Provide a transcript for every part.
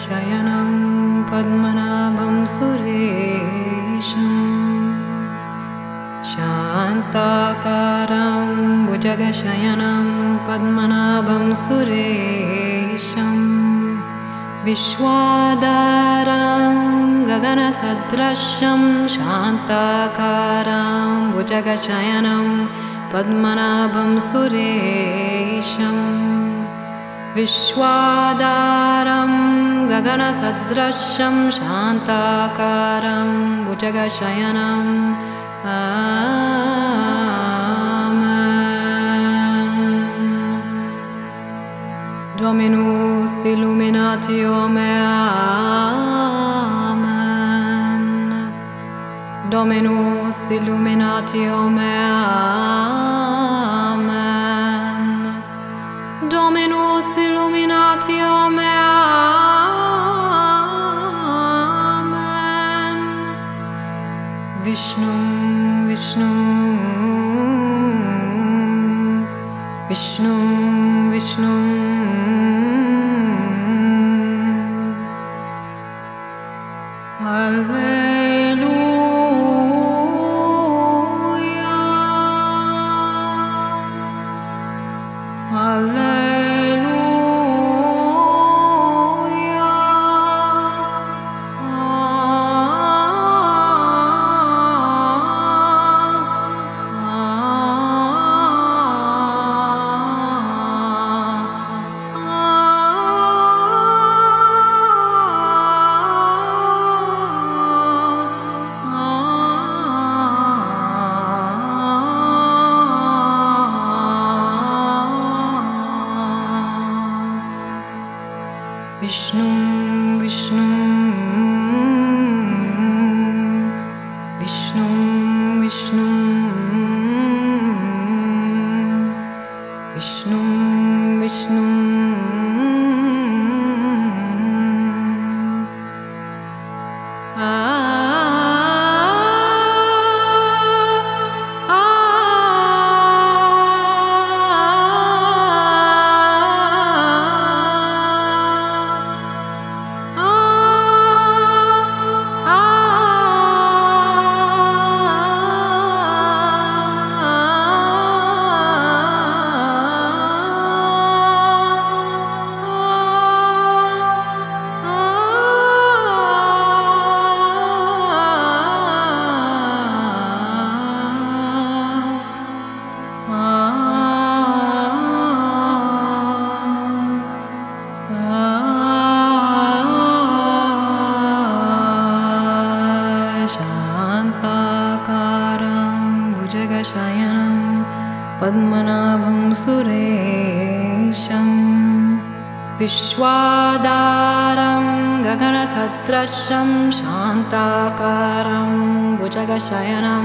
भुजगशयनं पद्मनाभं सुरेशम् शान्ताकारं भुजगशयनं पद्मनाभं सुरेशम् विश्वाधारं गगनसदृशं शान्ताकारं भुजगशयनं पद्मनाभं सुरेशम् विश्वाधारं गगनसदृशं शान्ताकारं भुजगशयनं Dominus illuminatio mea, amen. Dominus illuminatio mea, amen. Dominus illuminatio mea, amen. Vishnu, Vishnu, Vishnu, Vishnu. Vishnu, Vishnu, Vishnu, Vishnu, Vishnu, Vishnu. Shyanam Padmanabham Suresham Vishwadaram Gaganasadrasham Shantakaram Bhujagashayanam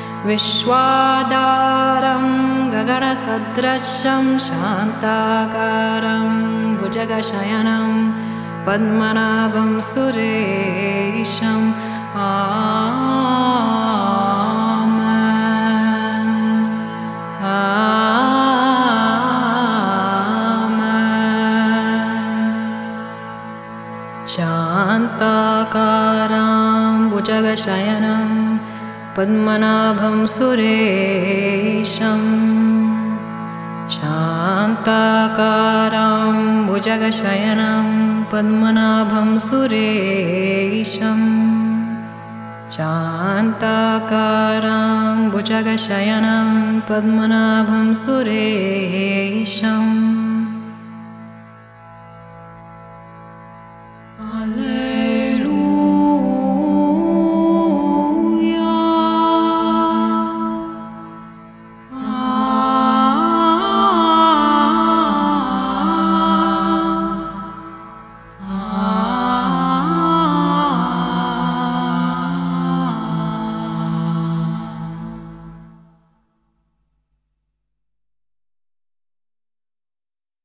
Vishwadaram Gaganasadrasham Shantakaram Bhujagashayanam Padmanabham Suresham Shantakaram Bhujagashayanam Padmanabham Suresham Shantakaram Bhujagashayanam Padmanabham Suresham Shantakaram Bhujagashayanam Padmanabham Suresham